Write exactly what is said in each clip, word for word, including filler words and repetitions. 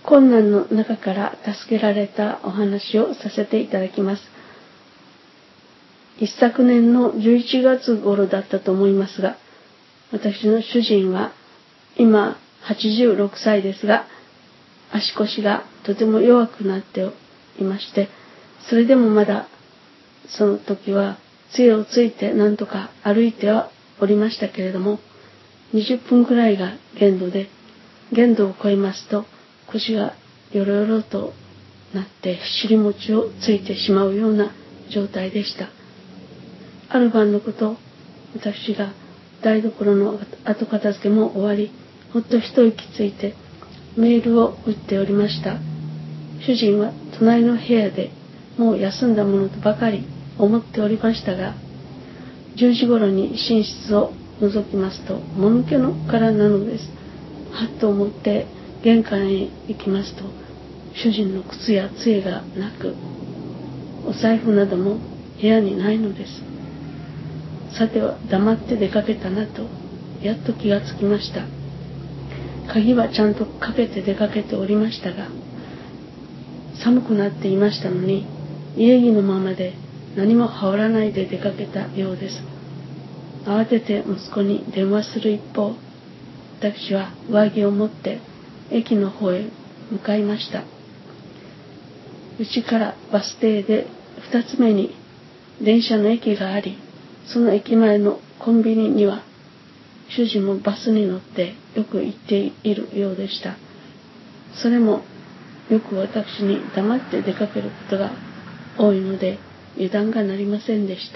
困難の中から助けられたお話をさせていただきます。一昨年のじゅういちがつ頃だったと思いますが、私の主人は今はちじゅうろくさいですが、足腰がとても弱くなっていまして、それでもまだその時は杖をついて何とか歩いてはおりましたけれども、にじゅっぷんくらいが限度で、限度を超えますと腰がよろよろとなって尻餅をついてしまうような状態でした。ある晩のこと、私が台所の後片付けも終わり、ほっと一息ついてメールを打っておりました。主人は隣の部屋でもう休んだものとばかり思っておりましたが、じゅうじ頃に寝室を覗きますと、もぬけの殻なのです。はっと思って玄関へ行きますと、主人の靴や杖がなく、お財布なども部屋にないのです。さては黙って出かけたなと、やっと気がつきました。鍵はちゃんとかけて出かけておりましたが、寒くなっていましたのに、家着のままで何も羽織らないで出かけたようです。慌てて息子に電話する一方、私は上着を持って駅の方へ向かいました。家からバス停で二つ目に電車の駅があり、その駅前のコンビニには主人もバスに乗ってよく行っているようでした。それもよく私に黙って出かけることが多いので油断がなりませんでした。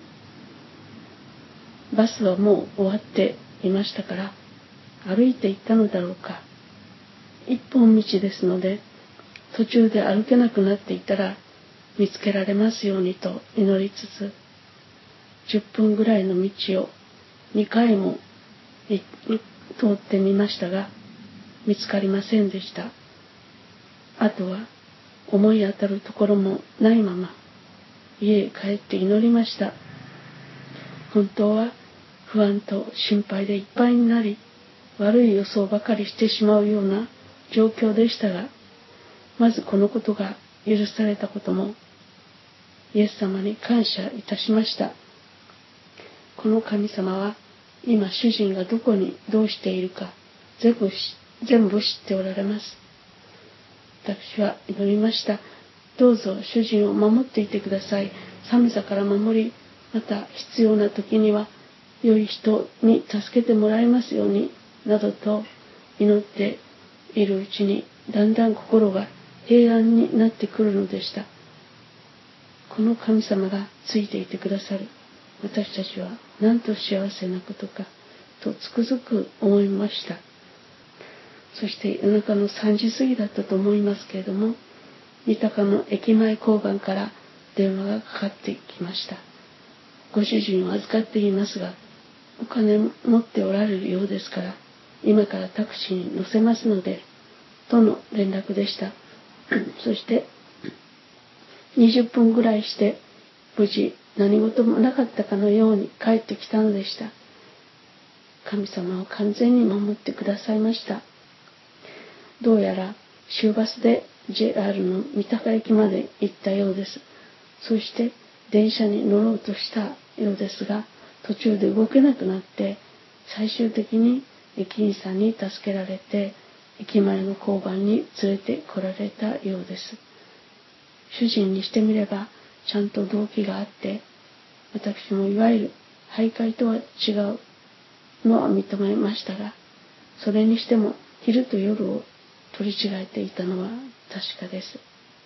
バスはもう終わっていましたから、歩いて行ったのだろうか。一本道ですので、途中で歩けなくなっていたら見つけられますようにと祈りつつ、じゅっぷんぐらいの道をにかいも通ってみましたが、見つかりませんでした。あとは思い当たるところもないまま家へ帰って祈りました。本当は不安と心配でいっぱいになり、悪い予想ばかりしてしまうような状況でしたが、まずこのことが許されたこともイエス様に感謝いたしました。この神様は今主人がどこにどうしているか全部全部知っておられます。私は祈りました。どうぞ主人を守っていてください。寒さから守り、また必要な時には良い人に助けてもらえますようになどと祈っているうちに、だんだん心が平安になってくるのでした。この神様がついていてくださる私たちはなんと幸せなことかとつくづく思いました。そして夜中のさんじ過ぎだったと思いますけれども、三鷹の駅前交番から電話がかかってきました。ご主人を預かっていますが、お金持っておられるようですから、今からタクシーに乗せますので、との連絡でした。そしてにじゅっぷんぐらいして無事何事もなかったかのように帰ってきたのでした。神様は完全に守ってくださいました。どうやら終バスで ジェイアール の三鷹駅まで行ったようです。そして電車に乗ろうとしたようですが、途中で動けなくなって最終的に駅員さんに助けられて駅前の交番に連れて来られたようです。主人にしてみればちゃんと動機があって、私もいわゆる徘徊とは違うのは認めましたが、それにしても昼と夜を取り違えていたのは確かです。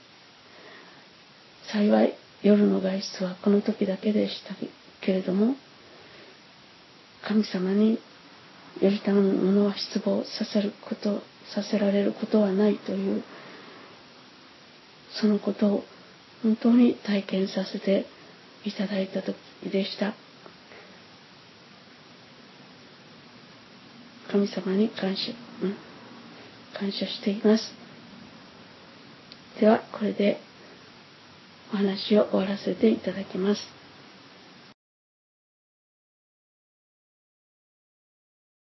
幸い夜の外出はこの時だけでしたけれども、神様によりたまぬものは失望させることさせられることはないという、そのことを本当に体験させていただいた時でした。神様に感謝、うん、感謝しています。ではこれでお話を終わらせていただきます。